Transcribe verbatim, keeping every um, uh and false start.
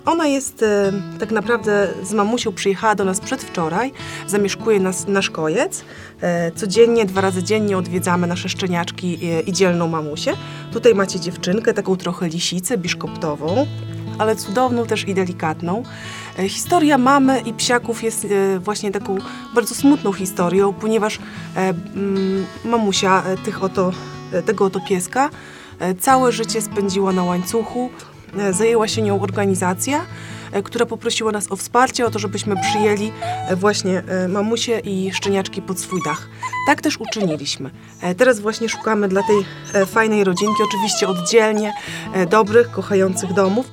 Ona jest e, tak naprawdę z mamusią przyjechała do nas przedwczoraj, zamieszkuje nas nasz kojec. E, codziennie, dwa razy dziennie odwiedzamy nasze szczeniaczki e, i dzielną mamusię. Tutaj macie dziewczynkę, taką trochę lisicę, biszkoptową, ale cudowną też i delikatną. E, historia mamy i psiaków jest e, właśnie taką bardzo smutną historią, ponieważ e, mm, mamusia e, tych oto, e, tego oto pieska e, całe życie spędziła na łańcuchu. Zajęła się nią organizacja, która poprosiła nas o wsparcie, o to, żebyśmy przyjęli właśnie mamusię i szczeniaczki pod swój dach. Tak też uczyniliśmy. Teraz właśnie szukamy dla tej fajnej rodzinki, oczywiście oddzielnie, dobrych, kochających domów.